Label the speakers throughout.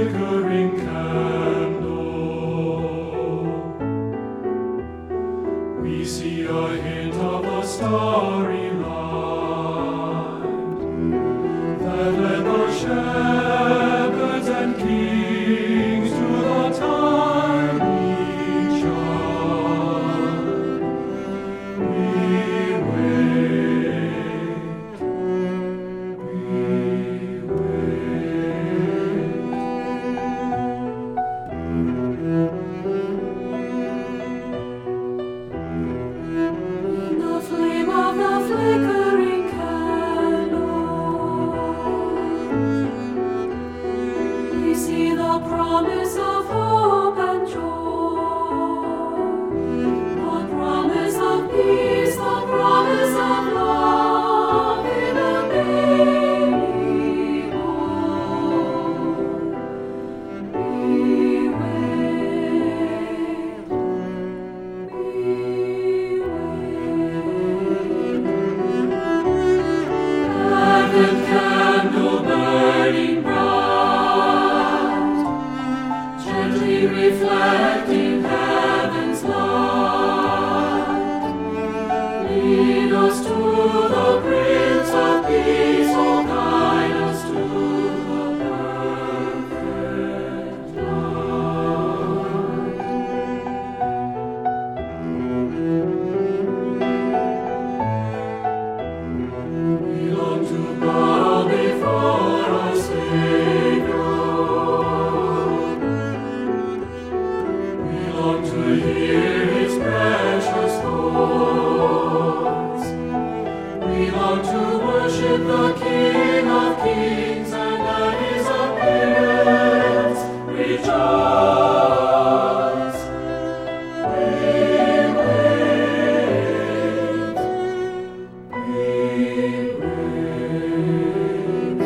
Speaker 1: flickering candle. We see a hint of the starry light that led the shepherds and kings to the tiny child. We wait, we
Speaker 2: In the flame of the flickering candle, we see the promise of hope and joy, the promise of peace, the promise of love in a baby boy. We wait, we Advent candle burning bright, gently reflecting heaven's light. Lead us to the Prince of Peace, oh, guide us to the perfect light. We long to bow before our Savior. We long to hear His precious voice. We long to worship the King of Kings and at His appearance rejoice. We wait, we wait.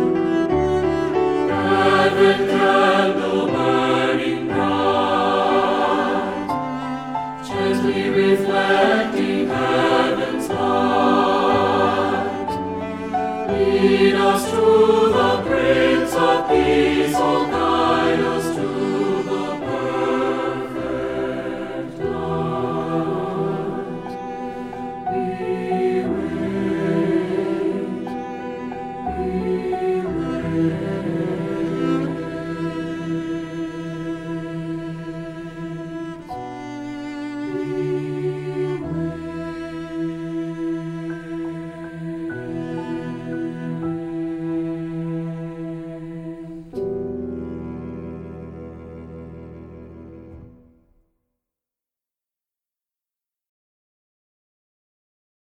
Speaker 2: Advent candle burning bright, gently reflecting heaven's light. Lead us to the Prince of Peace, oh,